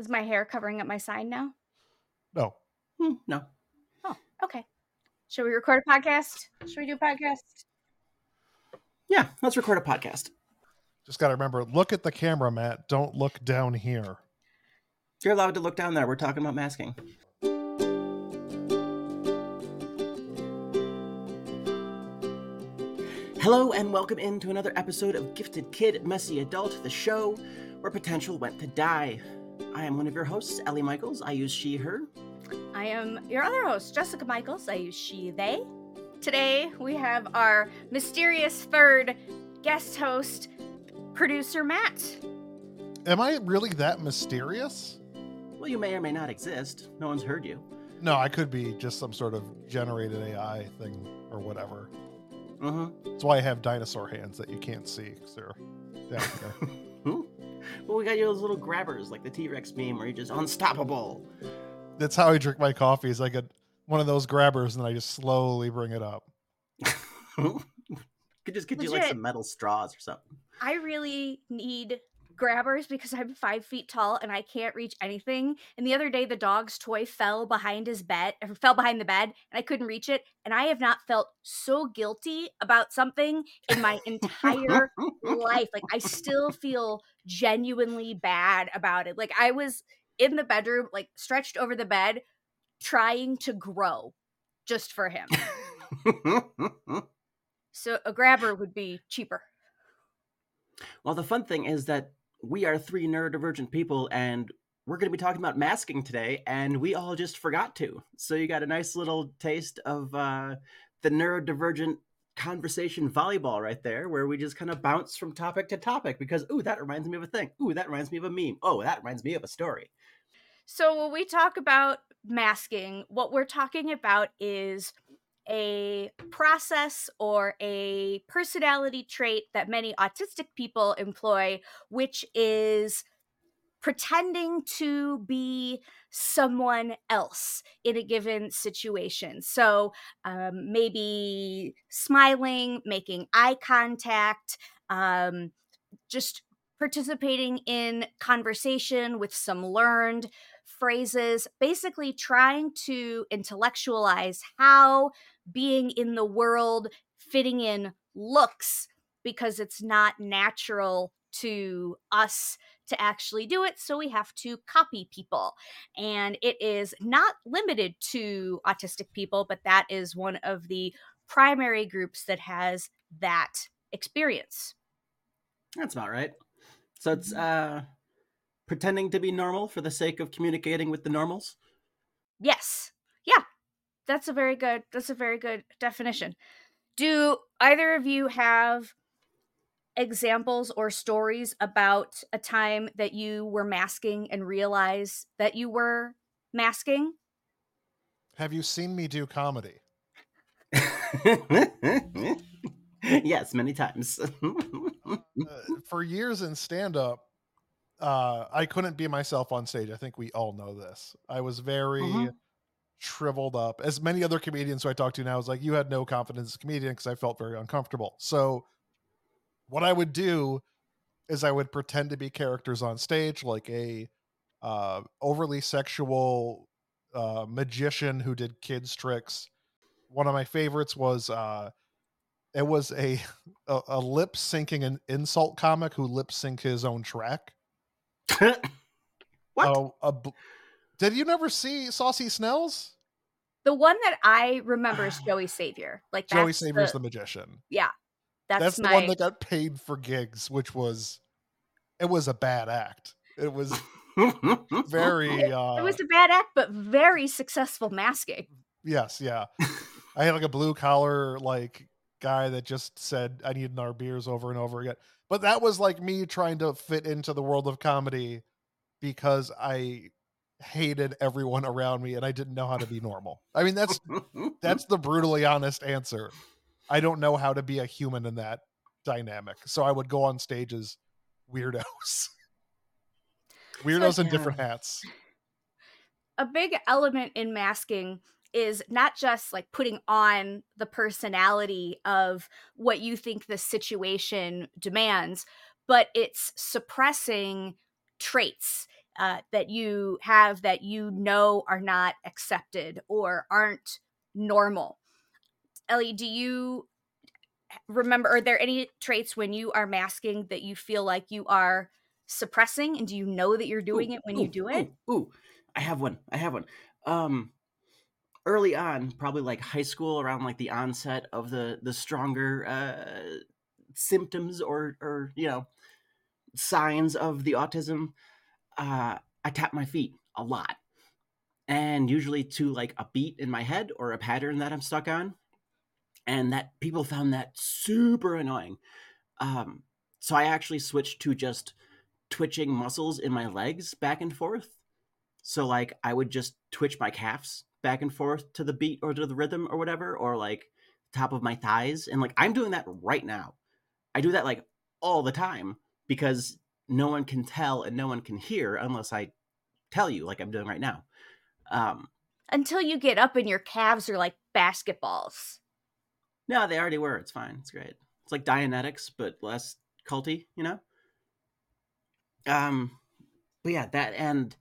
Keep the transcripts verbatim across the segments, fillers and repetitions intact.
Is my hair covering up my sign now? No. Hmm, no. Oh, okay. Should we record a podcast? Should we do a podcast? Yeah, let's record a podcast. Just got to remember, look at the camera, Matt. Don't look down here. You're allowed to look down there. We're talking about masking. Hello and welcome into another episode of Gifted Kid, Messy Adult, the show where potential went to die. I am one of your hosts, Ellie Michaels. I use she, her. I am your other host, Jessica Michaels. I use she, they. Today, we have our mysterious third guest host, producer Matt. Am I really that mysterious? Well, you may or may not exist. No one's heard you. No, I could be just some sort of generated A I thing or whatever. Mm-hmm. That's why I have dinosaur hands that you can't see because they're down there. Well, we got you those little grabbers like the T-Rex meme where you're just unstoppable. That's how I drink my coffee. Is I get one of those grabbers and I just slowly bring it up. Could just get Legit. you like some metal straws or something. I really need grabbers because I'm five feet tall and I can't reach anything. And the other day, the dog's toy fell behind his bed, or fell behind the bed, and I couldn't reach it. And I have not felt so guilty about something in my entire life. Like, I still feel genuinely bad about it. Like, I was in the bedroom, like stretched over the bed, trying to grow just for him. So a grabber would be cheaper. Well, the fun thing is that we are three neurodivergent people, and we're going to be talking about masking today, and we all just forgot to. So you got a nice little taste of uh, the neurodivergent conversation volleyball right there, where we just kind of bounce from topic to topic because, ooh, that reminds me of a thing. Ooh, that reminds me of a meme. Oh, that reminds me of a story. So when we talk about masking, what we're talking about is a process or a personality trait that many autistic people employ, which is pretending to be someone else in a given situation. So um, maybe smiling, making eye contact, um, just participating in conversation with some learned phrases, basically trying to intellectualize how being in the world, fitting in looks, because it's not natural to us to actually do it, so we have to copy people. And it is not limited to autistic people, but that is one of the primary groups that has that experience. That's about right. So it's uh, pretending to be normal for the sake of communicating with the normals? Yes. Yeah. That's a very good, that's a very good definition. Do either of you have examples or stories about a time that you were masking and realized that you were masking? Have you seen me do comedy? Yes, many times. uh, for years in stand-up, uh, I couldn't be myself on stage. I think we all know this. I was very mm-hmm. shriveled up. As many other comedians who I talk to now is like, you had no confidence as a comedian because I felt very uncomfortable. So what I would do is I would pretend to be characters on stage, like a uh, overly sexual uh, magician who did kids tricks. One of my favorites was uh, it was a a, a lip syncing an insult comic who lip sync his own track. What? Uh, a, did you never see Saucy Snells? The one that I remember is Joey Savior. Like Joey that's Savior's the, the magician. Yeah. That's, that's my... the one that got paid for gigs, which was it was a bad act. It was very uh, it was a bad act, but very successful masking. Yes, yeah. I had like a blue collar like guy that just said I need our beers over and over again. But that was like me trying to fit into the world of comedy because I hated everyone around me and I didn't know how to be normal. I mean, that's that's the brutally honest answer. I don't know how to be a human in that dynamic. So I would go on stage as weirdos. Weirdos so, in yeah. different hats. A big element in masking is not just like putting on the personality of what you think the situation demands, but it's suppressing traits. uh, that you have that you know are not accepted or aren't normal. Ellie, do you remember, are there any traits when you are masking that you feel like you are suppressing, and do you know that you're doing Ooh, it when ooh, you do it? Ooh, ooh. I have one. I have one. Um, early on, probably like high school, around like the onset of the the stronger uh, symptoms or or you know signs of the autism, uh, I tap my feet a lot, and usually to like a beat in my head or a pattern that I'm stuck on, and that people found that super annoying. Um, so I actually switched to just twitching muscles in my legs back and forth. So like I would just twitch my calves back and forth to the beat or to the rhythm or whatever, or like top of my thighs. And like I'm doing that right now. I do that like all the time because no one can tell and no one can hear unless I tell you, like I'm doing right now. Um, Until you get up and your calves are like basketballs. no, they already were. It's fine. It's great. It's like Dianetics, but less culty, you know? Um, but yeah, that and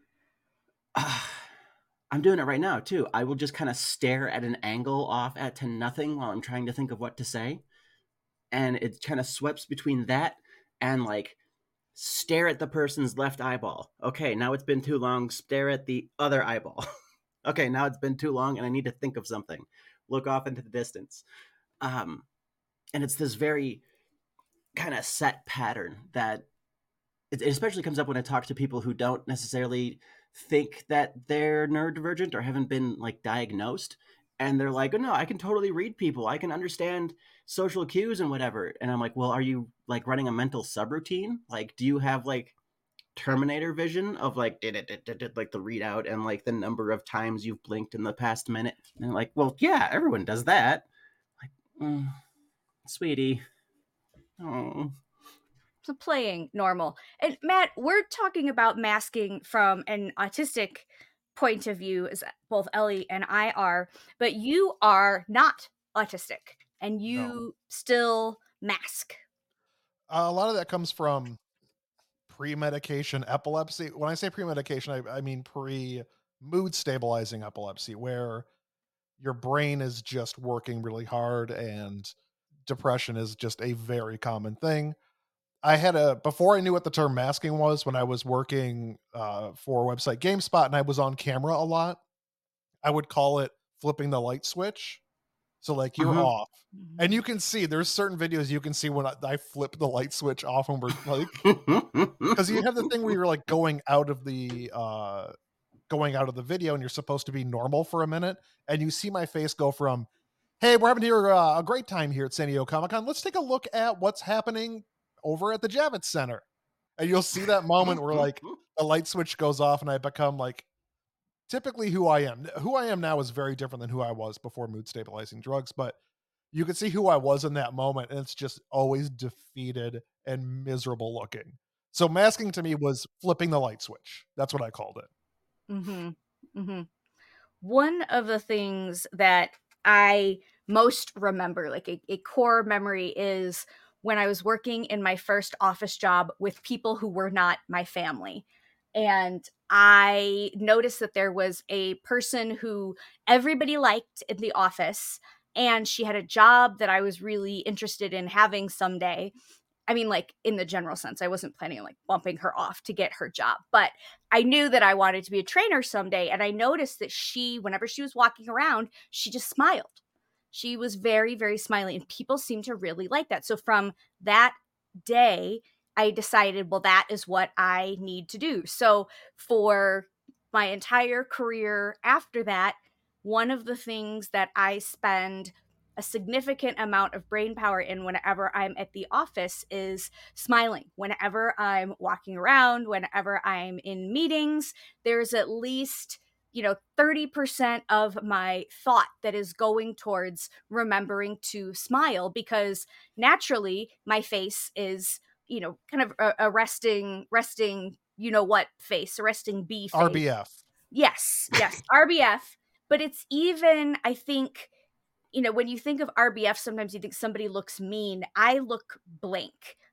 uh, I'm doing it right now too. I will just kind of stare at an angle off at to nothing while I'm trying to think of what to say. And it kind of sweeps between that and like stare at the person's left eyeball. Okay, now it's been too long. Stare at the other eyeball. Okay, now it's been too long and I need to think of something. Look off into the distance. Um, and it's this very kind of set pattern that it, it especially comes up when I talk to people who don't necessarily think that they're neurodivergent or haven't been like diagnosed. And they're like, oh no, I can totally read people. I can understand social cues and whatever. And I'm like, well, are you like running a mental subroutine? Like, do you have like Terminator vision of like did it did, did, did, like the readout and like the number of times you've blinked in the past minute? And they're like, well, yeah, everyone does that. Like, mm, sweetie, oh, So playing normal. And Matt, we're talking about masking from an autistic point of view, as both Ellie and I are, but you are not autistic and you No. still mask. Uh, a lot of that comes from pre-medication epilepsy. When I say pre-medication, I, I mean pre-mood stabilizing epilepsy, where your brain is just working really hard and depression is just a very common thing. I had a before I knew what the term masking was, when I was working uh, for website GameSpot and I was on camera a lot, I would call it flipping the light switch. So like you're uh-huh. off, and you can see there's certain videos you can see when I, I flip the light switch off and we're like, because you have the thing where you're like going out of the uh, going out of the video and you're supposed to be normal for a minute, and you see my face go from, hey, we're having here uh, a great time here at San Diego Comic Con. Let's take a look at what's happening over at the Javits Center. And you'll see that moment where like the light switch goes off and I become like typically who I am. Who I am now is very different than who I was before mood stabilizing drugs, but you can see who I was in that moment, and it's just always defeated and miserable looking. So masking to me was flipping the light switch. That's what I called it. Mm-hmm. Mm-hmm. One of the things that I most remember, like a, a core memory, is when I was working in my first office job with people who were not my family. And I noticed that there was a person who everybody liked in the office, and she had a job that I was really interested in having someday. I mean, like in the general sense, I wasn't planning on like bumping her off to get her job, but I knew that I wanted to be a trainer someday. And I noticed that she, whenever she was walking around, she just smiled. She was very, very smiley, and people seemed to really like that. So from that day, I decided, well, that is what I need to do. So for my entire career after that, one of the things that I spend a significant amount of brain power in whenever I'm at the office is smiling. Whenever I'm walking around, whenever I'm in meetings, there's at least, you know, thirty percent of my thought that is going towards remembering to smile, because naturally my face is, you know, kind of a, a resting, resting, you know what face, a resting B face. R B F. Yes, yes, R B F. But it's even, I think, you know, when you think of R B F, sometimes you think somebody looks mean. I look blank.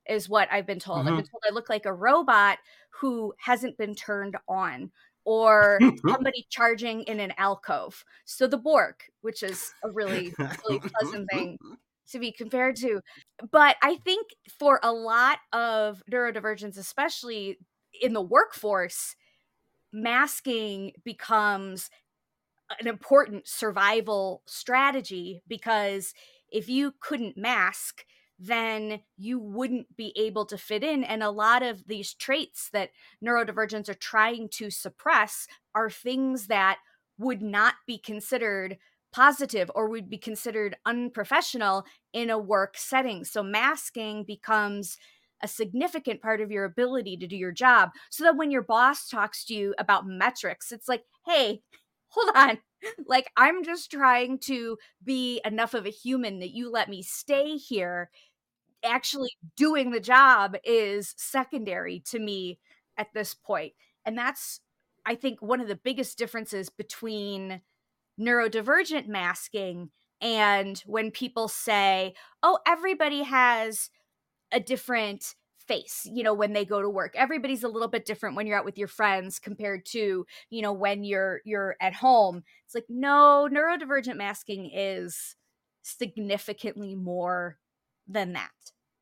is what I've been told. I've Mhm. been told I look like a robot who hasn't been turned on, or somebody charging in an alcove. So the Borg, which is a really, really pleasant thing to be compared to. But I think for a lot of neurodivergents, especially in the workforce, masking becomes an important survival strategy, because if you couldn't mask, then you wouldn't be able to fit in. And a lot of these traits that neurodivergents are trying to suppress are things that would not be considered positive or would be considered unprofessional in a work setting. So masking becomes a significant part of your ability to do your job, so that when your boss talks to you about metrics, it's like, hey, hold on. Like, I'm just trying to be enough of a human that you let me stay here. Actually doing the job is secondary to me at this point. And that's, I think, one of the biggest differences between neurodivergent masking and when people say, oh, everybody has a different face, you know, when they go to work. Everybody's a little bit different when you're out with your friends compared to, you know, when you're you're at home. It's like, no, neurodivergent masking is significantly more than that.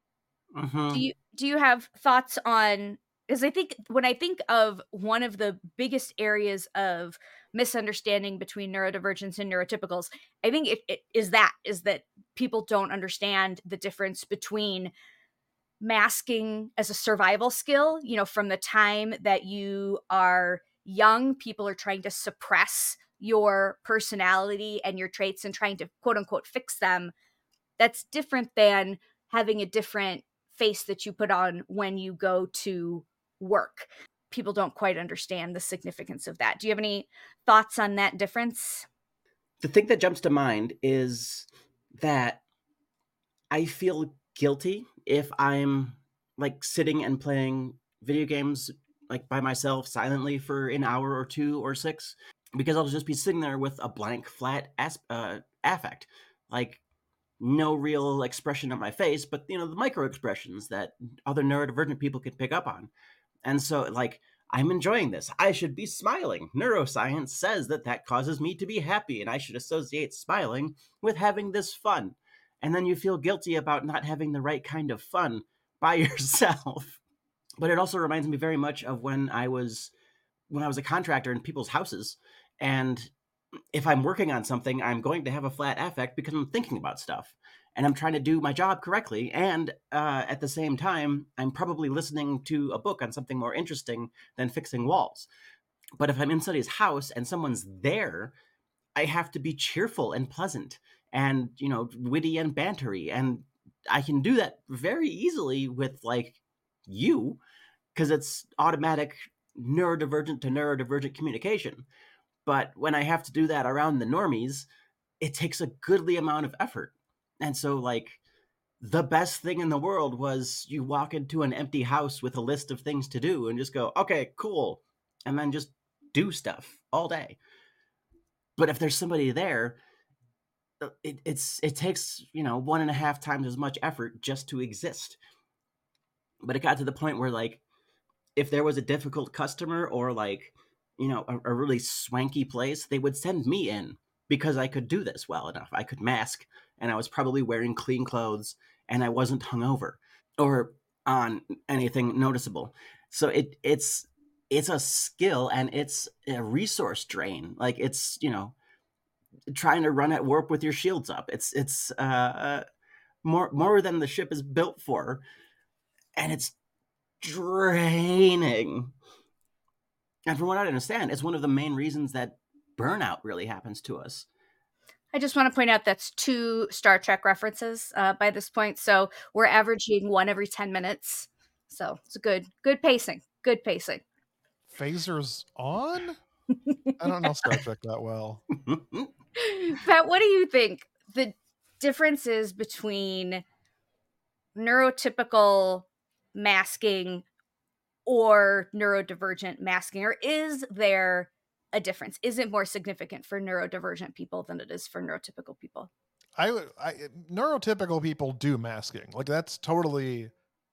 Do Mhm. you do you have thoughts on, because I think when I think of one of the biggest areas of misunderstanding between neurodivergence and neurotypicals, I think it, it is that is that people don't understand the difference between masking as a survival skill. You know, from the time that you are young, people are trying to suppress your personality and your traits and trying to quote unquote fix them. That's different than having a different face that you put on when you go to work. People don't quite understand the significance of that. Do you have any thoughts on that difference? The thing that jumps to mind is that I feel guilty if I'm like sitting and playing video games like by myself silently for an hour or two or six, because I'll just be sitting there with a blank, flat as- uh, affect, like no real expression on my face, but you know the micro expressions that other neurodivergent people can pick up on. And so, like, I'm enjoying this. I should be smiling. Neuroscience says that that causes me to be happy, and I should associate smiling with having this fun. And then you feel guilty about not having the right kind of fun by yourself. But it also reminds me very much of when I was when I was a contractor in people's houses, and if I'm working on something, I'm going to have a flat affect because I'm thinking about stuff and I'm trying to do my job correctly. And uh, at the same time, I'm probably listening to a book on something more interesting than fixing walls. But if I'm in somebody's house and someone's there, I have to be cheerful and pleasant and, you know, witty and bantery. And I can do that very easily with like you because it's automatic neurodivergent to neurodivergent communication. But when I have to do that around the normies, it takes a goodly amount of effort. And so, like, the best thing in the world was you walk into an empty house with a list of things to do and just go, okay, cool. And then just do stuff all day. But if there's somebody there, uh, it, it's it takes, you know, one and a half times as much effort just to exist. But it got to the point where, like, if there was a difficult customer or like, you know, a, a really swanky place, they would send me in because I could do this well enough. I could mask and I was probably wearing clean clothes and I wasn't hungover or on anything noticeable. So it it's it's a skill and it's a resource drain. Like it's, you know, trying to run at warp with your shields up. It's it's uh more more than the ship is built for, and it's draining. And from what I understand, it's one of the main reasons that burnout really happens to us. I just want to point out that's two Star Trek references uh, by this point. So we're averaging one every ten minutes. So it's a good, good pacing. Good pacing. Phasers on? I don't know Star Trek that well. Pat, what do you think the difference is between neurotypical masking or neurodivergent masking? Or is there a difference? Is it more significant for neurodivergent people than it is for neurotypical people? I would I neurotypical people do masking. Like that's totally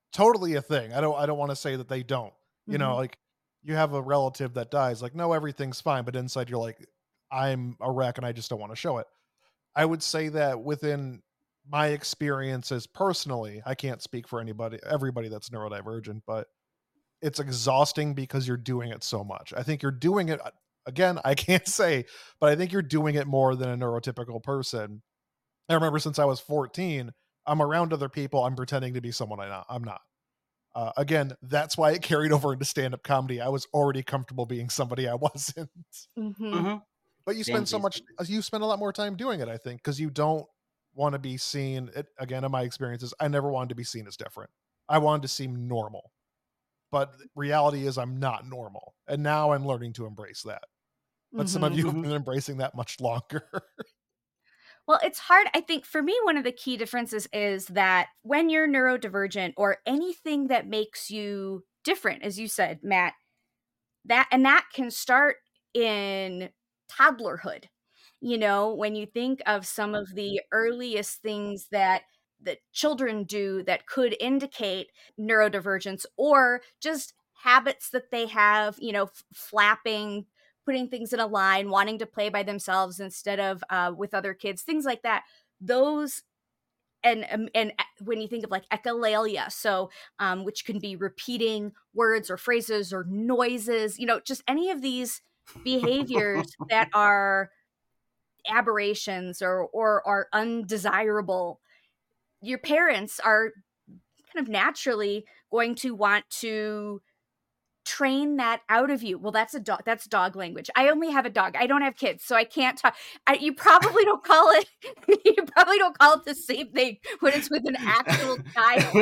totally a thing. I don't I don't want to say that they don't. You know, Mhm. like you have a relative that dies, like, no, everything's fine, but inside you're like, I'm a wreck and I just don't want to show it. I would say that within my experiences personally, I can't speak for anybody, everybody that's neurodivergent, but it's exhausting because you're doing it so much. I think you're doing it, uh, again, I can't say, but I think you're doing it more than a neurotypical person. I remember since I was fourteen, I'm around other people, I'm pretending to be someone I not, I'm not. Uh, again, that's why it carried over into stand-up comedy. I was already comfortable being somebody I wasn't. Mhm. Mm-hmm. But you spend so Samesies. much, uh, you spend a lot more time doing it, I think, because you don't want to be seen. It, again, in my experiences, I never wanted to be seen as different. I wanted to seem normal. But reality is I'm not normal. And now I'm learning to embrace that. But some of Mhm. you have Mm-hmm. been embracing that much longer. Well, it's hard. I think for me, one of the key differences is that when you're neurodivergent or anything that makes you different, as you said, Matt, that and that can start in toddlerhood. You know, when you think of some of the earliest things that that children do that could indicate neurodivergence or just habits that they have, you know, f- flapping, putting things in a line, wanting to play by themselves instead of uh, with other kids, things like that. Those and um, and e- when you think of like echolalia, so um, which can be repeating words or phrases or noises, you know, just any of these behaviors that are aberrations or or are undesirable, your parents are kind of naturally going to want to train that out of you. Well, that's a dog. That's dog language. I only have a dog. I don't have kids, so I can't talk. I, you probably don't call it. You probably don't call it the same thing when it's with an actual child.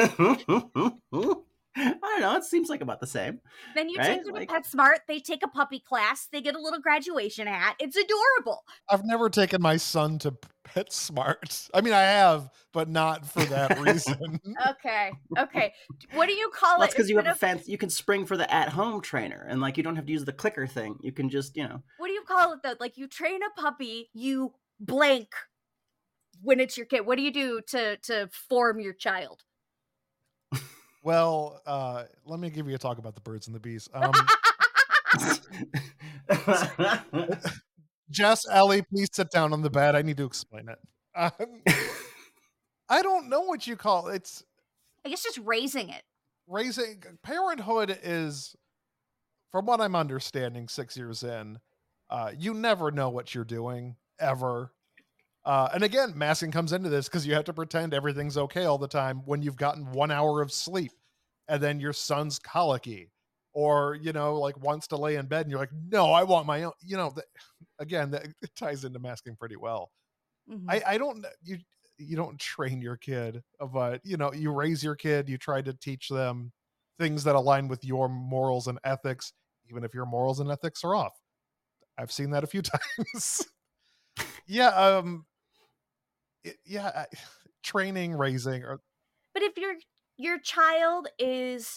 I don't know. It seems like about the same, Then you right? take them to Like, PetSmart. They take a puppy class. They get a little graduation hat. It's adorable. I've never taken my son to PetSmart. I mean, I have, but not for that reason. Okay. Okay. What do you call well, it that's because you have instead a of fancy. You can spring for the at-home trainer, and like you don't have to use the clicker thing. You can just, you know. what do you call it though? Like you train a puppy, you blank when it's your kid. What do you do to to form your child? Well, uh, let me give you a talk about the birds and the bees. Um, Jess, Ellie, please sit down on the bed. I need to explain it. Um, I don't know what you call it. It's I guess just raising it. raising. Parenthood is, from what I'm understanding, six years in, uh, you never know what you're doing ever. Uh, and again, masking comes into this because you have to pretend everything's okay all the time when you've gotten one hour of sleep, and then your son's colicky, or you know, like wants to lay in bed, and you're like, "No, I want my own." You know, the, again, that it ties into masking pretty well. Mhm. I I don't kn- you you don't train your kid, uh, but you know, you raise your kid, you try to teach them things that align with your morals and ethics, even if your morals and ethics are off. I've seen that a few times. Yeah, um, it, yeah, I, training, raising, or But if your your child is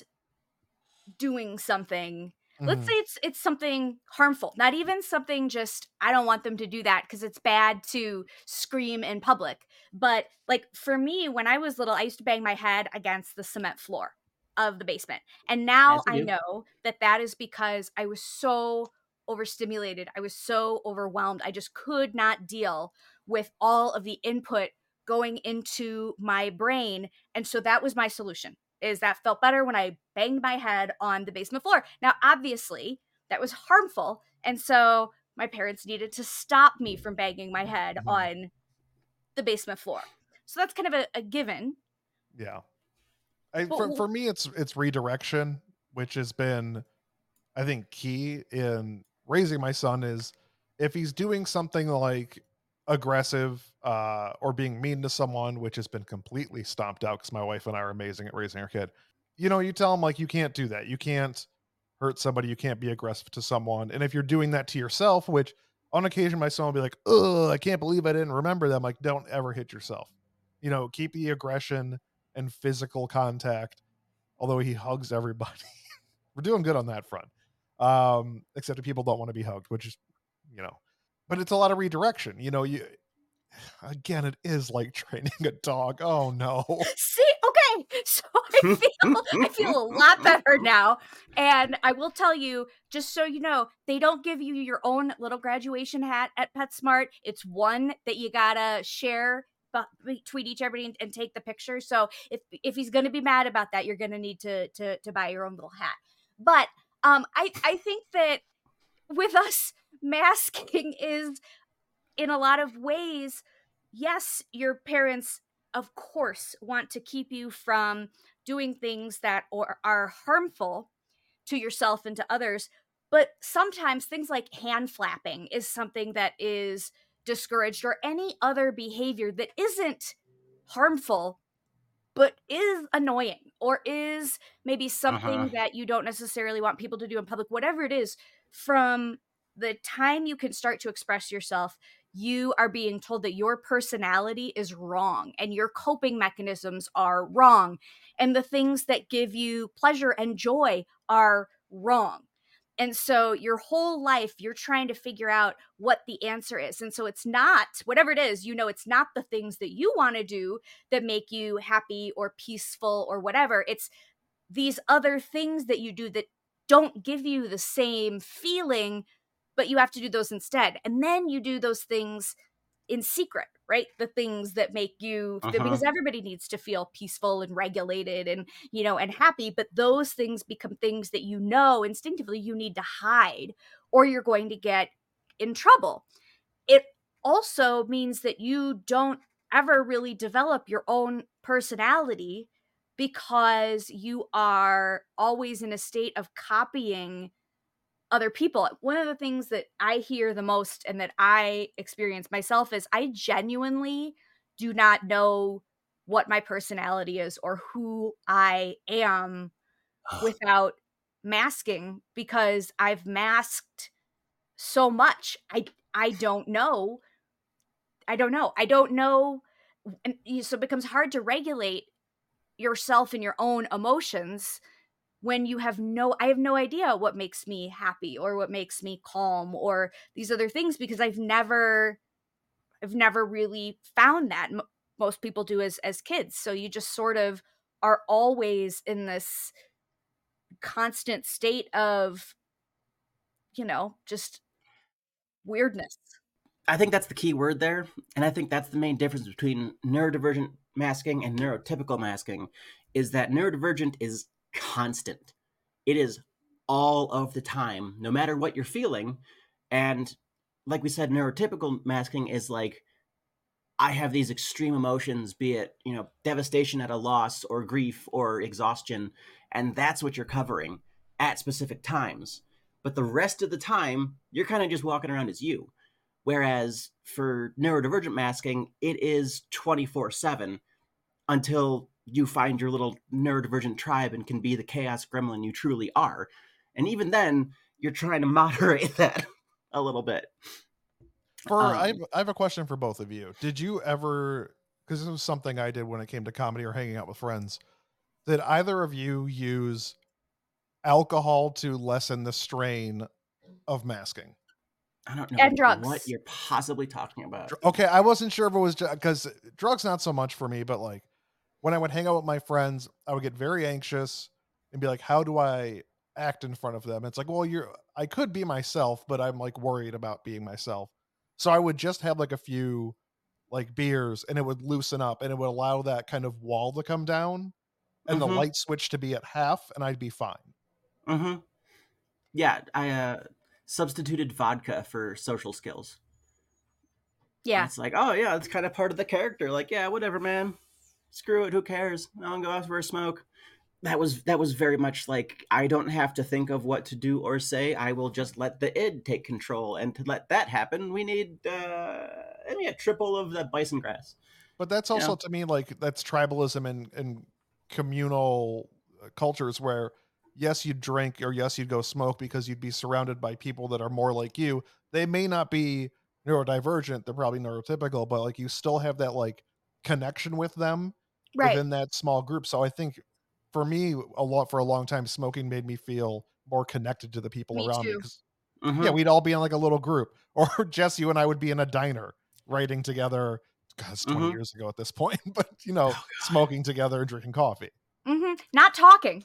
doing something, let's say mhm, it's it's something harmful, not even something just I don't want them to do that because it's bad to scream in public. But like for me, when I was little, I used to bang my head against the cement floor of the basement. And now As you I do. know that that is because I was so overstimulated. I was so overwhelmed. I just could not deal with all of the input going into my brain. And so that was my solution is that felt better when I banged my head on the basement floor. Now, obviously, that was harmful. And so my parents needed to stop me from banging my head mhm, on the basement floor. So that's kind of a, a given. yeah. I, But for w- for me, it's it's redirection, which has been, I think, key in raising my son. Is if he's doing something like aggressive, uh, or being mean to someone, which has been completely stomped out because my wife and I are amazing at raising our kid. You know, you tell him like you can't do that. You can't hurt somebody. You can't be aggressive to someone. And if you're doing that to yourself, which on occasion my son will be like, "Oh, I can't believe I didn't remember them." Like, don't ever hit yourself. You know, keep the aggression and physical contact. Although he hugs everybody, we're doing good on that front. Um, except if people don't want to be hugged, which is, you know, but it's a lot of redirection. You know, you again, it is like training a dog. Oh no. see, okay, Okay, so I feel I feel a lot better now. And I will tell you, just so you know, they don't give you your own little graduation hat at PetSmart. It's one that you gotta share between each everybody and, and take the picture. So if if he's gonna be mad about that, you're gonna need to to to buy your own little hat. But um, I I think that with us, masking is, in a lot of ways, yes, your parents, of course, want to keep you from doing things that or are harmful to yourself and to others. But sometimes things like hand flapping is something that is discouraged, or any other behavior that isn't harmful but is annoying, or is maybe Uh-huh. something that you don't necessarily want people to do in public. Whatever it is, from the time you can start to express yourself, you are being told that your personality is wrong and your coping mechanisms are wrong, and the things that give you pleasure and joy are wrong. And so your whole life, you're trying to figure out what the answer is. And so it's not, whatever it is, you know, it's not the things that you want to do that make you happy or peaceful or whatever. It's these other things that you do that don't give you the same feeling, but you have to do those instead. And then you do those things in secret, right? The things that make you, Uh-huh. because everybody needs to feel peaceful and regulated and, you know, and happy, but those things become things that, you know, instinctively you need to hide, or you're going to get in trouble. It also means that you don't ever really develop your own personality, because you are always in a state of copying other people. One of the things that I hear the most and that I experience myself is, I genuinely do not know what my personality is or who I am without masking, because I've masked so much. I I don't know. I don't know. I don't know. And so it becomes hard to regulate yourself and your own emotions when you have no I have no idea what makes me happy or what makes me calm or these other things, because I've never I've never really found that. M- most people do as as kids. So you just sort of are always in this constant state of, you know, just weirdness. I think that's the key word there, and I think that's the main difference between neurodivergent masking and neurotypical masking, is that neurodivergent is constant. It is all of the time, no matter what you're feeling. And like we said, neurotypical masking is like, I have these extreme emotions, be it, you know, devastation at a loss or grief or exhaustion, and that's what you're covering at specific times. But the rest of the time, you're kind of just walking around as you. Whereas for neurodivergent masking, it is twenty-four seven until you find your little neurodivergent tribe and can be the chaos gremlin you truly are. And even then, you're trying to moderate that a little bit. For I have, Um, I have a question for both of you. Did you ever, because this was something I did when it came to comedy or hanging out with friends, did either of you use alcohol to lessen the strain of masking? I don't know And what drugs. you're possibly talking about. Dr- Okay, I wasn't sure if it was because drugs not so much for me, but like when I would hang out with my friends, I would get very anxious and be like, "How do I act in front of them?" It's like, well, you're I could be myself, but I'm like worried about being myself. So I would just have like a few like beers and it would loosen up and it would allow that kind of wall to come down and the Mm-hmm. light switch to be at half and I'd be fine. Mm-hmm. Yeah, I uh, substituted vodka for social skills. And Yeah. it's like, oh yeah, it's kind of part of the character. Like, yeah, whatever, man. Screw it. Who cares? I'll go out for a smoke. That was that was very much like, I don't have to think of what to do or say. I will just let the id take control. And to let that happen, we need uh, maybe a triple of the bison grass. But that's You also know? to me like that's tribalism and and communal uh, cultures where yes you'd drink or yes you'd go smoke because you'd be surrounded by people that are more like you. They may not be neurodivergent, they're probably neurotypical, but like you still have that like connection with them Right. within that small group. So I think for me a lot for a long time smoking made me feel more connected to the people Me around me too. because yeah, Mm-hmm. we'd all be in like a little group or Jess, you and I would be in a diner writing together God, it's twenty Mhm. years ago at this point, but you know, Oh, God. smoking together and drinking coffee. hmm Not talking.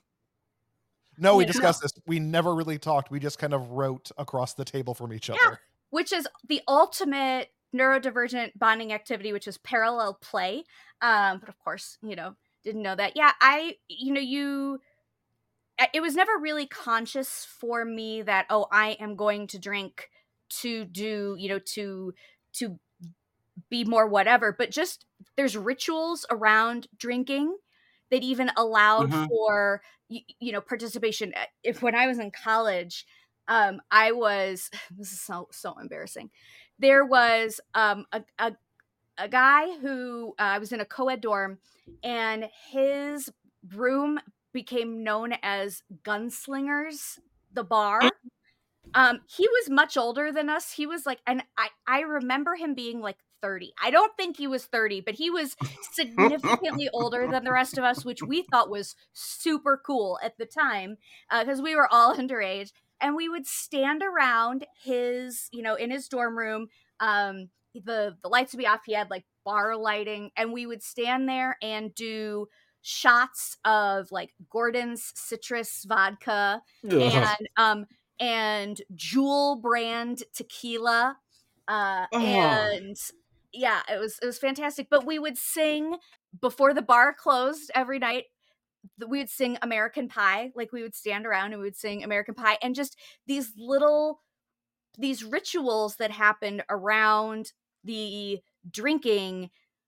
No, we You know? discussed this. We never really talked. We just kind of wrote across the table from each Yeah. other. Which is the ultimate neurodivergent bonding activity, which is parallel play. Um, but of course, you know, didn't know that. Yeah, I, you know, you, I- it was never really conscious for me that, oh, I am going to drink to do, you know, to, to be more whatever, but just there's rituals around drinking that even allowed Mhm. for, you, you know, participation. Uh, If when I was in college, um, I was, this is so, so embarrassing. There was um, a, a, a guy who uh, I was in a co-ed dorm, and his room became known as Gunslingers, the bar. Um, he was much older than us. He was like, and I, I remember him being like thirty. I don't think he was thirty, but he was significantly older than the rest of us, which we thought was super cool at the time, because uh, we were all underage. And we would stand around his, you know, in his dorm room. Um, the the lights would be off. He had like bar lighting, and we would stand there and do shots of like Gordon's citrus vodka and um and Jewel brand tequila. Uh, Oh. and yeah, it was it was fantastic. But we would sing before the bar closed every night. We would sing American Pie. Like we would stand around and we would sing American Pie, and just these little these rituals that happened around the drinking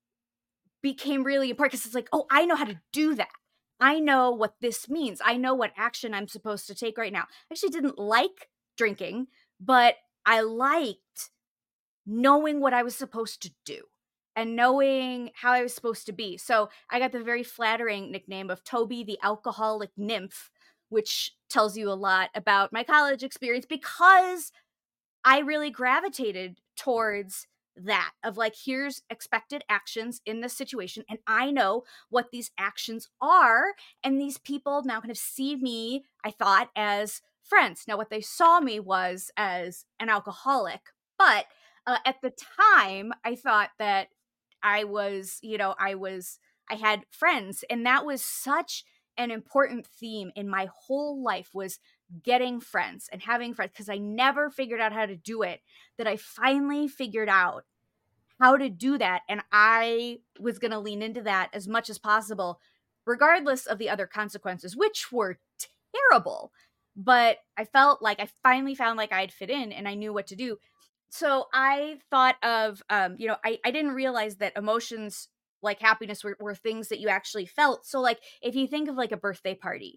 became really important, because it's like, oh, I know how to do that. I know what this means. I know what action I'm supposed to take right now. I actually didn't like drinking, but I liked knowing what I was supposed to do and knowing how I was supposed to be. So I got the very flattering nickname of Toby the Alcoholic Nymph, which tells you a lot about my college experience, because I really gravitated towards that, of like, here's expected actions in this situation, and I know what these actions are, and these people now kind of see me, I thought, as friends. Now what they saw me was as an alcoholic, but uh, at the time I thought that I was, you know, I was I had friends, and that was such an important theme in my whole life, was getting friends and having friends, because I never figured out how to do it, that I finally figured out how to do that. And I was going to lean into that as much as possible, regardless of the other consequences, which were terrible. But I felt like I finally found like I'd fit in and I knew what to do. So I thought of, um, you know, I, I didn't realize that emotions like happiness were, were things that you actually felt. So like, if you think of like a birthday party,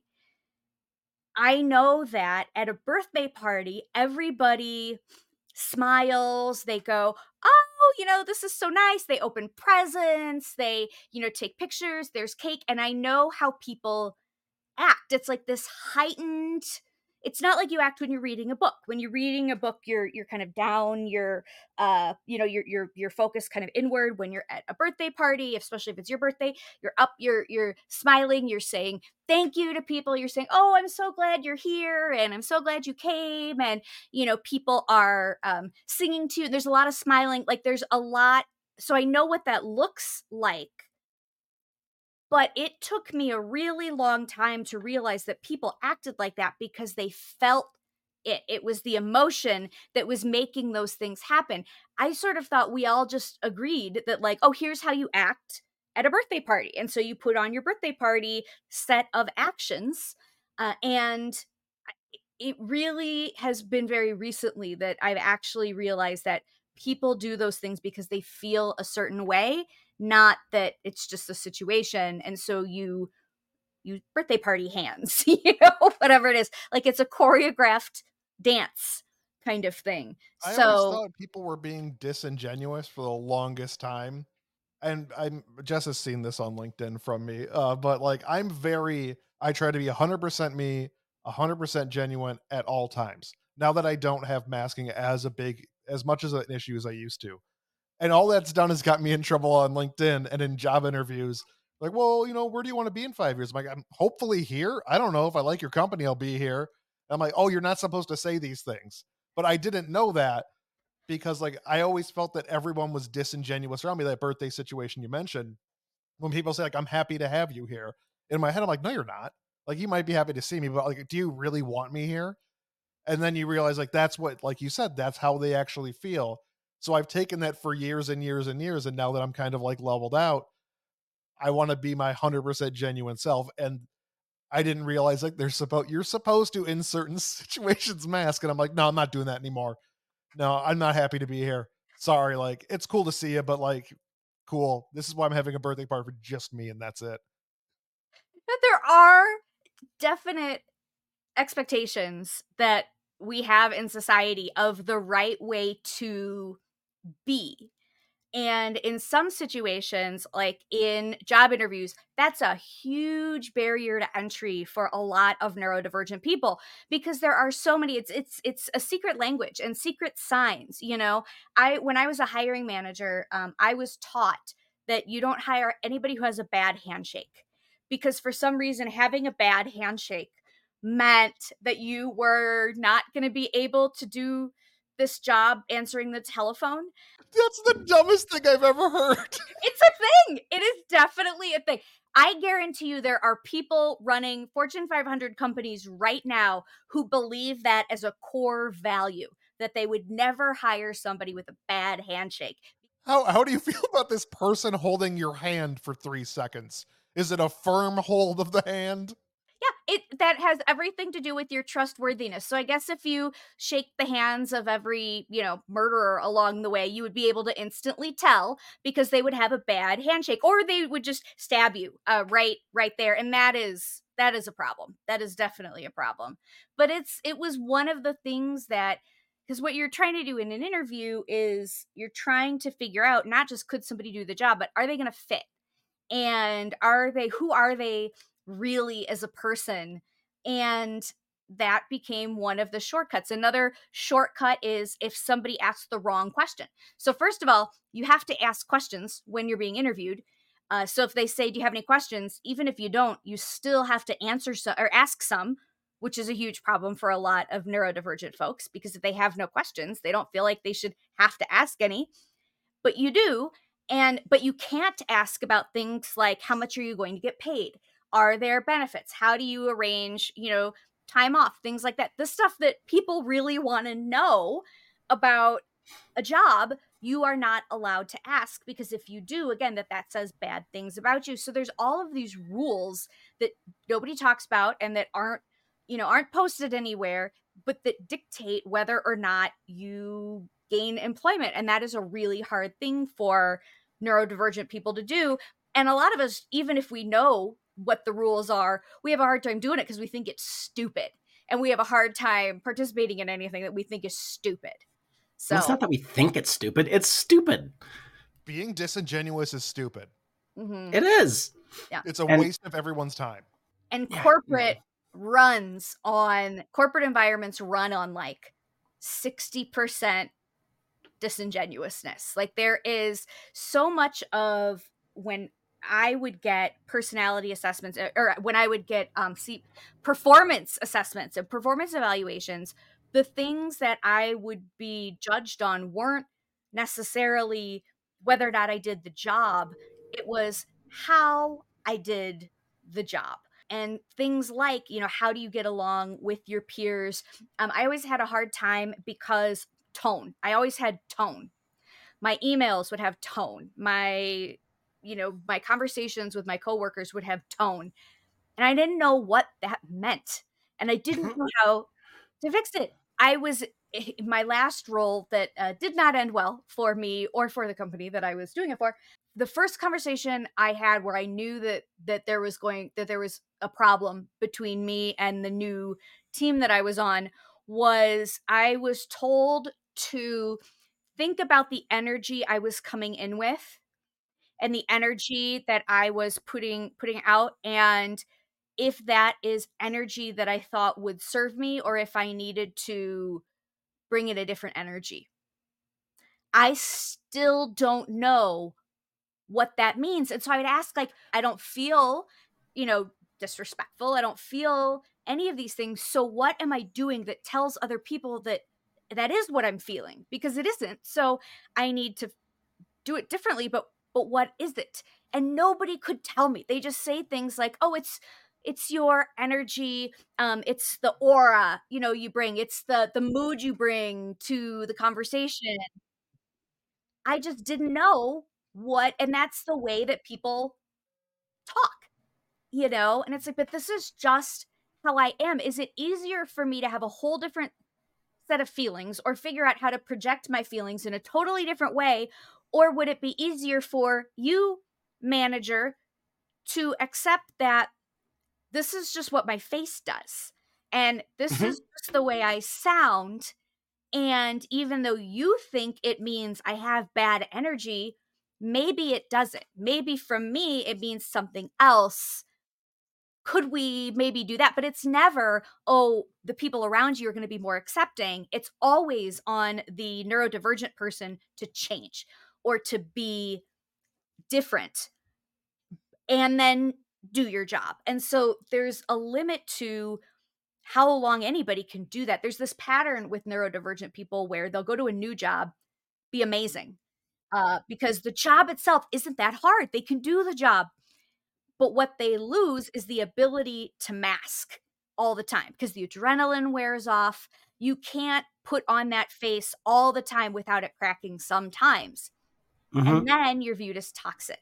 I know that at a birthday party, everybody smiles. They go, oh, you know, this is so nice. They open presents. They, you know, take pictures. There's cake. And I know how people act. It's like this heightened, it's not like you act when you're reading a book. When you're reading a book, you're you're kind of down, you're uh, you know, you're you're you're focused kind of inward. When you're at a birthday party, especially if it's your birthday, you're up, you're you're smiling, you're saying thank you to people, you're saying, "Oh, I'm so glad you're here and I'm so glad you came." And you know, people are um singing to you. There's a lot of smiling. Like there's a lot, so I know what that looks like. But it took me a really long time to realize that people acted like that because they felt it. It was the emotion that was making those things happen. I sort of thought we all just agreed that, like, oh, here's how you act at a birthday party. And so you put on your birthday party set of actions. Uh, and it really has been very recently that I've actually realized that people do those things because they feel a certain way, not that it's just a situation. And so you you birthday party hands, you know, whatever it is. Like it's a choreographed dance kind of thing. I always So thought people were being disingenuous for the longest time. And I'm Jess has seen this on LinkedIn from me. Uh, but like I'm very I try to be one hundred percent me, one hundred percent genuine at all times. Now that I don't have masking as a big as much as an issue as I used to. And all that's done is got me in trouble on LinkedIn and in job interviews. Like, well, you know, where do you want to be in five years? I'm like, I'm hopefully here. I don't know if I like your company, I'll be here. I'm like, oh, you're not supposed to say these things. But I didn't know that. because like I always felt that everyone was disingenuous around me. That birthday situation you mentioned, when people say like, I'm happy to have you here. In my head, I'm like, no, you're not. Like, you might be happy to see me, but like, do you really want me here? And then you realize like that's what, like you said, that's how they actually feel. So I've taken that for years and years and years. And now that I'm kind of like leveled out, I want to be my one hundred percent genuine self. And I didn't realize like they're supposed, you're supposed to in certain situations mask. And I'm like, no, I'm not doing that anymore. No, I'm not happy to be here. Sorry. Like, it's cool to see you, but like, cool. This is why I'm having a birthday party for just me. And that's it. But there are definite expectations that we have in society of the right way to be. And in some situations, like in job interviews, that's a huge barrier to entry for a lot of neurodivergent people, because there are so many, it's it's it's a secret language and secret signs, you know. I when I was a hiring manager, um, I was taught that you don't hire anybody who has a bad handshake, because for some reason having a bad handshake meant that you were not going to be able to do this job answering the telephone. That's the dumbest thing I've ever heard. It's a thing. It is definitely a thing. I guarantee you there are people running Fortune five hundred companies right now who believe that as a core value, that they would never hire somebody with a bad handshake. How how do you feel about this person holding your hand for three seconds? Is it a firm hold of the hand? Yeah, it that has everything to do with your trustworthiness. So I guess if you shake the hands of every, you know, murderer along the way, you would be able to instantly tell, because they would have a bad handshake, or they would just stab you uh, right right there, and that is that is a problem. That is definitely a problem. But it's it was one of the things that, because what you're trying to do in an interview is you're trying to figure out not just could somebody do the job, but are they going to fit? And are they, who are they really as a person? And that became one of the shortcuts. Another shortcut is if somebody asks the wrong question. So first of all, you have to ask questions when you're being interviewed. Uh, so if they say, do you have any questions? Even if you don't, you still have to answer some or ask some, which is a huge problem for a lot of neurodivergent folks, because if they have no questions, they don't feel like they should have to ask any, but you do. And but you can't ask about things like, how much are you going to get paid? Are there benefits? How do you arrange, you know, time off? Things like that. The stuff that people really want to know about a job, you are not allowed to ask, because if you do, again, that that says bad things about you. So there's all of these rules that nobody talks about and that aren't, you know, aren't posted anywhere, but that dictate whether or not you gain employment. And that is a really hard thing for neurodivergent people to do. And a lot of us, even if we know what the rules are, we have a hard time doing it because we think it's stupid. And we have a hard time participating in anything that we think is stupid. So well, it's not that we think it's stupid. It's stupid. Being disingenuous is stupid. Mm-hmm. It is. Yeah. It's a and, waste of everyousness time. And yeah, corporate yeah. runs on, corporate environments run on like sixty percent disingenuousness. Like there is so much of, when I would get personality assessments, or when I would get um see performance assessments and performance evaluations, the things that I would be judged on weren't necessarily whether or not I did the job. It was how I did the job. And things like, you know, how do you get along with your peers? Um, I always had a hard time because tone. I always had tone. My emails would have tone. My, you know, my conversations with my coworkers would have tone. And I didn't know what that meant. And I didn't know how to fix it. I was, my last role that uh, did not end well for me or for the company that I was doing it for. The first conversation I had where I knew that that there was going that there was a problem between me and the new team that I was on was I was told to think about the energy I was coming in with and the energy that I was putting putting out, and if that is energy that I thought would serve me or if I needed to bring in a different energy. I still don't know what that means. And so I would ask, like, I don't feel, you know, disrespectful. I don't feel any of these things. So what am I doing that tells other people that that is what I'm feeling, because it isn't. So I need to do it differently, but but what is it? And nobody could tell me. They just say things like, "Oh, it's it's your energy, um it's the aura, you know, you bring. It's the the mood you bring to the conversation." I just didn't know what, and that's the way that people talk, you know? And it's like, but this is just how I am. Is it easier for me to have a whole different set of feelings or figure out how to project my feelings in a totally different way? Or would it be easier for you, manager, to accept that this is just what my face does? And this Mhm. is just the way I sound. And even though you think it means I have bad energy, maybe it doesn't. Maybe from me, it means something else. Could we maybe do that? But it's never, oh, the people around you are going to be more accepting. It's always on the neurodivergent person to change or to be different and then do your job. And so there's a limit to how long anybody can do that. There's this pattern with neurodivergent people where they'll go to a new job, be amazing, uh, because the job itself isn't that hard. They can do the job. But what they lose is the ability to mask all the time because the adrenaline wears off. You can't put on that face all the time without it cracking sometimes. And Mhm. then you're viewed as toxic.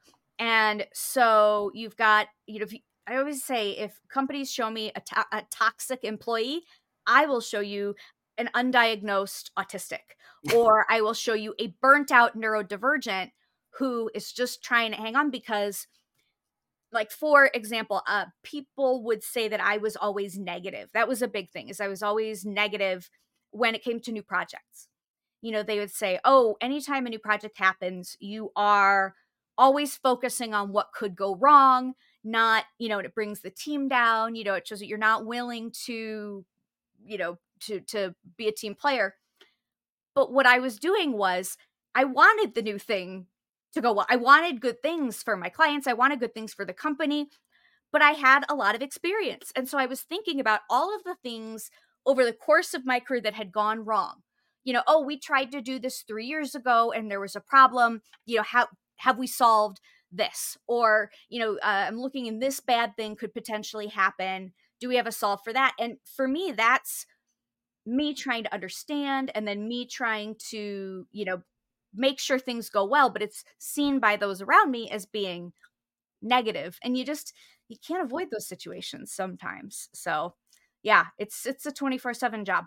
And so you've got, you know, if you, I always say if companies show me a, to- a toxic employee, I will show you an undiagnosed autistic, or I will show you a burnt out neurodivergent who is just trying to hang on because, like, for example, uh people would say that I was always negative. That was a big thing, is I was always negative when it came to new projects. You know, they would say, "Oh, anytime a new project happens, you are always focusing on what could go wrong, not, you know, and it brings the team down, you know, it shows that you're not willing to, you know, to to be a team player." But what I was doing was I wanted the new thing to go well. I wanted good things for my clients. I wanted good things for the company, but I had a lot of experience. And so I was thinking about all of the things over the course of my career that had gone wrong. You know, oh, we tried to do this three years ago and there was a problem. You know, how have we solved this? Or, you know, uh, I'm looking and this bad thing could potentially happen. Do we have a solve for that? And for me, that's me trying to understand and then me trying to, you know, make sure things go well, but it's seen by those around me as being negative. And you just you can't avoid those situations sometimes. So, yeah, it's it's a twenty-four seven job.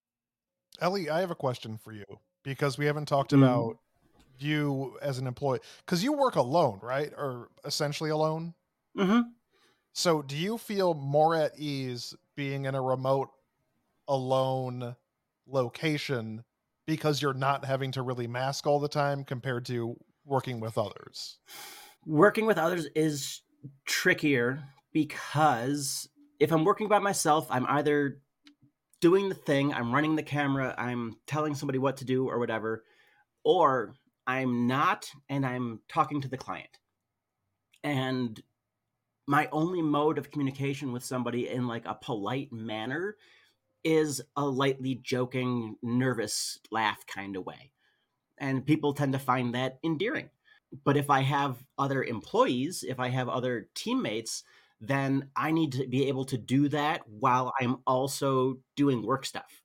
Ellie, I have a question for you because we haven't talked Mhm. about you as an employee because you work alone, right? Or essentially alone. Mhm. So, do you feel more at ease being in a remote, alone location because you're not having to really mask all the time compared to working with others? Working with others is trickier because if I'm working by myself, I'm either doing the thing, I'm running the camera, I'm telling somebody what to do or whatever, or I'm not and I'm talking to the client. And my only mode of communication with somebody in like a polite manner is a lightly joking, nervous laugh kind of way. And people tend to find that endearing. But if I have other employees, if I have other teammates, then I need to be able to do that while I'm also doing work stuff.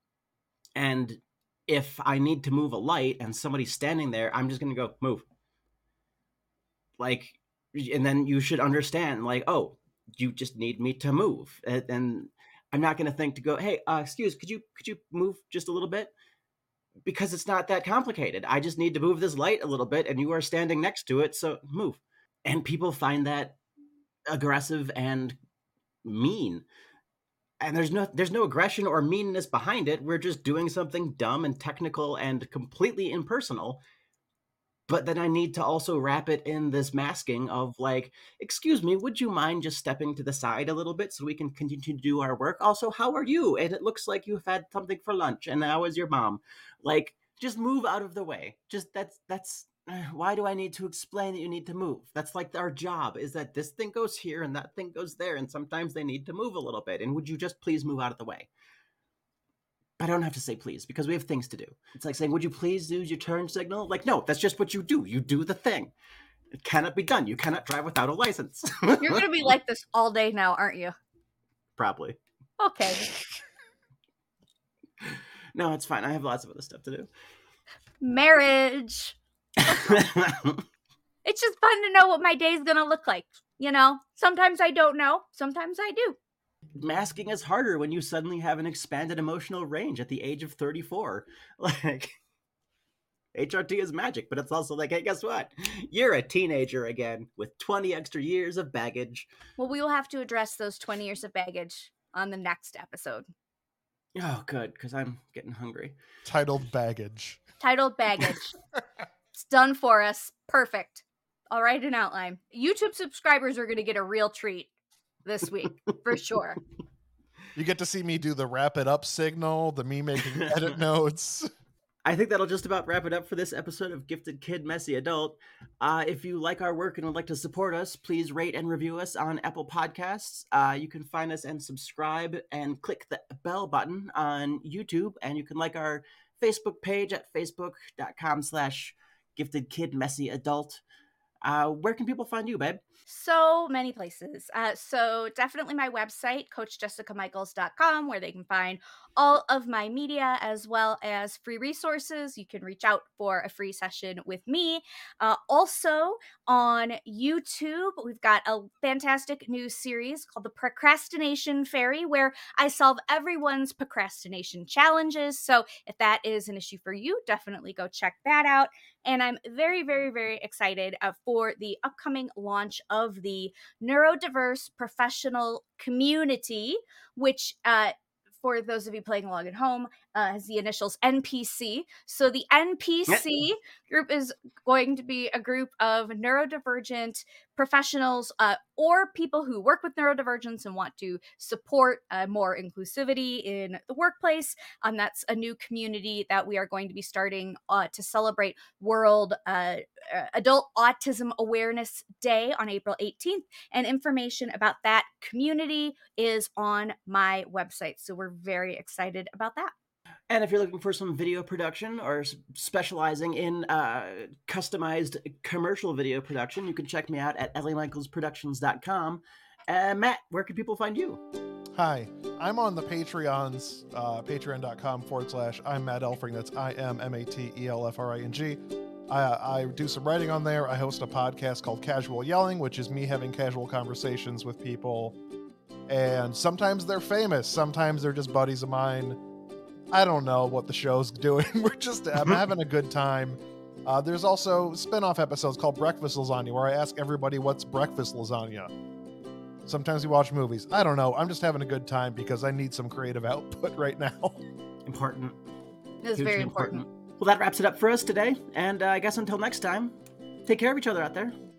And if I need to move a light and somebody's standing there, I'm just going to go move. Like, and then you should understand, like, oh, you just need me to move. And, and I'm not going to think to go, hey, uh, excuse, could you could you move just a little bit? Because it's not that complicated. I just need to move this light a little bit, and you are standing next to it, so move. And people find that aggressive and mean. And there's no there's no aggression or meanness behind it. We're just doing something dumb and technical and completely impersonal. But then I need to also wrap it in this masking of like, excuse me, would you mind just stepping to the side a little bit so we can continue to do our work? Also, how are you? And it looks like you've had something for lunch. And how is your mom? Like, just move out of the way. Just that's that's why do I need to explain that you need to move? That's like our job is that this thing goes here and that thing goes there. And sometimes they need to move a little bit. And would you just please move out of the way? I don't have to say please because we have things to do. It's like saying, would you please use your turn signal? Like, no, that's just what you do. You do the thing. It cannot be done. You cannot drive without a license. You're going to be like this all day now, aren't you? Probably. Okay. No, it's fine. I have lots of other stuff to do. Marriage. It's just fun to know what my day's going to look like. You know, sometimes I don't know. Sometimes I do. Masking is harder when you suddenly have an expanded emotional range at the age of thirty-four. Like, H R T is magic, but it's also like, hey, guess what? You're a teenager again with twenty extra years of baggage. Well, we will have to address those twenty years of baggage on the next episode. Oh, good, because I'm getting hungry. Titled Baggage. Titled Baggage. It's done for us. Perfect. I'll write an outline. YouTube subscribers are going to get a real treat this week, for sure. You get to see me do the wrap it up signal, the me making edit notes. I think that'll just about wrap it up for this episode of Gifted Kid, Messy Adult. Uh, if you like our work and would like to support us, please rate and review us on Apple Podcasts. Uh, you can find us and subscribe and click the bell button on YouTube. And you can like our Facebook page at facebook.com slash Gifted Kid, Messy Adult. Uh, where can people find you, babe? So many places. Uh, so definitely my website, coach jessica michaels dot com, where they can find all of my media as well as free resources. You can reach out for a free session with me. Uh, also on YouTube, we've got a fantastic new series called The Procrastination Fairy, where I solve everyone's procrastination challenges. So if that is an issue for you, definitely go check that out. And I'm very, very, very excited uh, for the upcoming launch of the Neurodiverse Professional Community, which, uh, for those of you playing along at home, uh, has the initials N P C. So the N P C group is going to be a group of neurodivergent professionals uh, or people who work with neurodivergence and want to support uh, more inclusivity in the workplace. Um, that's a new community that we are going to be starting uh, to celebrate World uh, Adult Autism Awareness Day on April eighteenth. And information about that community is on my website. So we're very excited about that. And if you're looking for some video production or specializing in uh, customized commercial video production, you can check me out at ellie michaels productions dot com. Uh, Matt, where can people find you? Hi, I'm on the Patreons, uh, patreon.com forward slash I'm Matt Elfring. That's I M M A T E L F R I N G. I, I do some writing on there. I host a podcast called Casual Yelling, which is me having casual conversations with people. And sometimes they're famous. Sometimes they're just buddies of mine. I don't know what the show's doing. We're just, I'm having a good time. Uh, there's also spin-off episodes called Breakfast Lasagna, where I ask everybody what's breakfast lasagna. Sometimes we watch movies. I don't know. I'm just having a good time because I need some creative output right now. Important. It's Hugely very important. Well, that wraps it up for us today. And uh, I guess until next time, take care of each other out there.